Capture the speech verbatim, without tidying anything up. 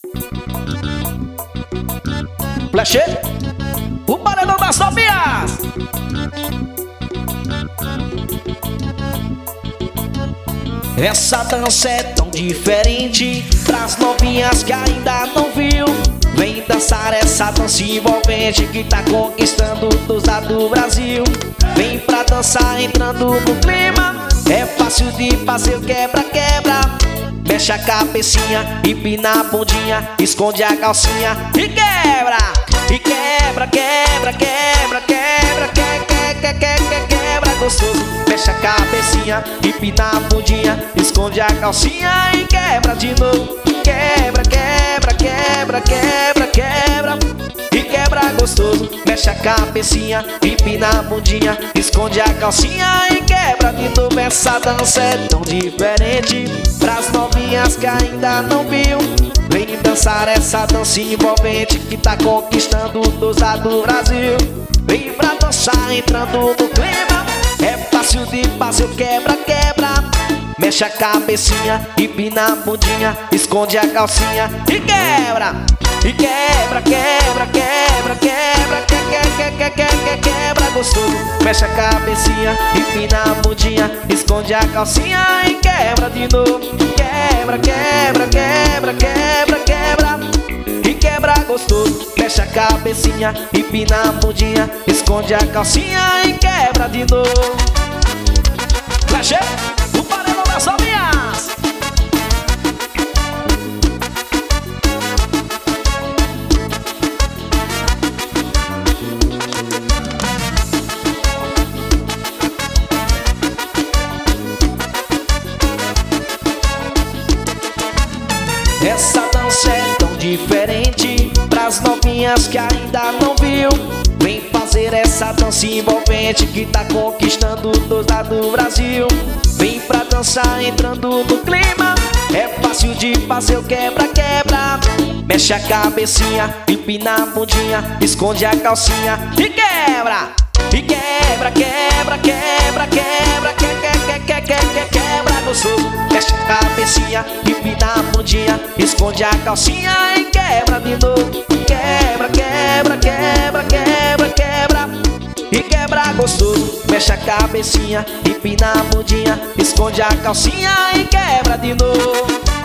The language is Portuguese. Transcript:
Flash, o paredão das novinhas. Essa dança é tão diferente pras novinhas que ainda não viu. Vem dançar essa dança envolvente que tá conquistando todos lados do Brasil. Vem pra dançar entrando no clima, é fácil de fazer o quebra-quebra. Mexe a cabecinha, empina a bundinha, esconde a calcinha e quebra, e quebra, quebra, quebra, quebra, quebra, quebra, quebra, quebra gostoso. Mexe a cabecinha, empina a bundinha, esconde a calcinha e quebra de novo. Quebra, quebra, quebra, quebra, quebra e quebra gostoso. Mexe a cabecinha, empina a bundinha, esconde a calcinha e quebra de novo. Essa dança é tão diferente pras novinhas que ainda não viu. Vem dançar essa dança envolvente que tá conquistando todos lados do Brasil. Vem pra dançar entrando no clima, é fácil de fazer o quebra-quebra. Mexe a cabecinha, empina a bundinha, esconde a calcinha e quebra, e quebra, quebra, quebra, quebra, quebra, quebra, quebra, quebra gostoso. Mexe a cabecinha, empina a bundinha, esconde a calcinha e quebra de novo. Quebra, quebra, quebra, quebra, quebra e quebra gostoso. Mexe a cabecinha, empina a bundinha, esconde a calcinha e quebra de novo. Flash, o paredão das novinhas. Essa dança é tão diferente pras novinhas que ainda não viu. Vem fazer essa dança envolvente que tá conquistando todos lados do Brasil. Vem pra dançar entrando no clima, é fácil de fazer o quebra-quebra. Mexe a cabecinha, empina a bundinha, esconde a calcinha e quebra, e quebra, quebra, quebra, quebra, quebra, quebra, quebra, quebra gostoso. Mexe a cabecinha, empina a bundinha, esconde a calcinha e quebra de novo. Quebra, quebra, quebra, quebra, quebra e quebra gostoso. Mexe a cabecinha, empina a bundinha, esconde a calcinha e quebra de novo.